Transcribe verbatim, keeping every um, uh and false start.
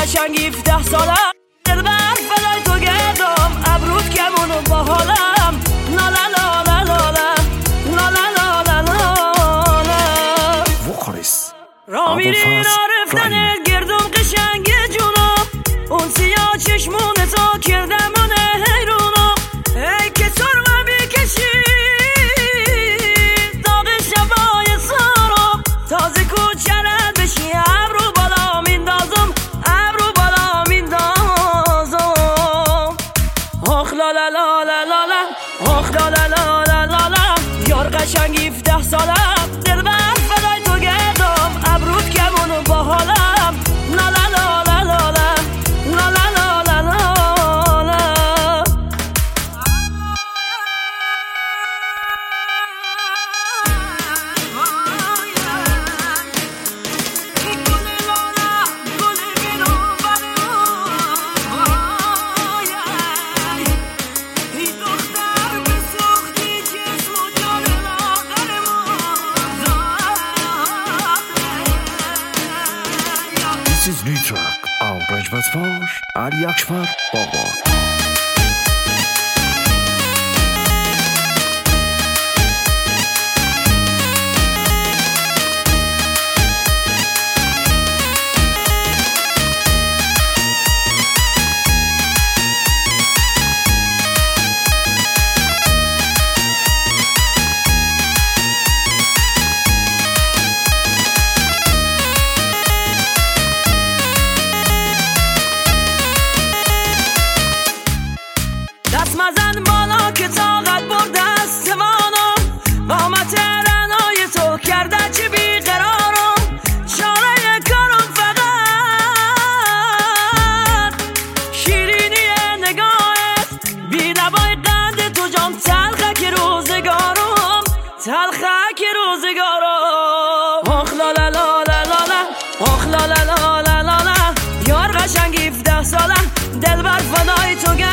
قشنگ هفده سالم دلبر فدای تو گردم ابرود کمونو با حالم لالا لالا لالا لالا لالا لالا وقارس را میری رفتن گردم قشنگ جونم اون سیاه چشمون تو کردم من حیرونم ای که سرمه بکشی داغ شبای سارم تازه کوچرد بشی ابرو بالا میندازم ابرو بالا میندازم آخ لالا لالا لالا آخ لالا لالا لالا یار قشنگ هفده سالم دلبر فدای تو گردم ابرود کمونو با حالم لالا لالا لالا لالا لالا لالا This is new track av Brejbatvar Ali Akbar Baba. دست مزن بالا که طاقت برده است زمانم با مترنای تو کرده چه بیقرارم چاره کارم فقط شیرینی نگاهت بی نوای قند تو جام تلخه که روزگارم تلخه که روزگارم آخ لالا لالا لالا آخ لالا لالا لالا یار قشنگ هفده سالم دلبر فدای تو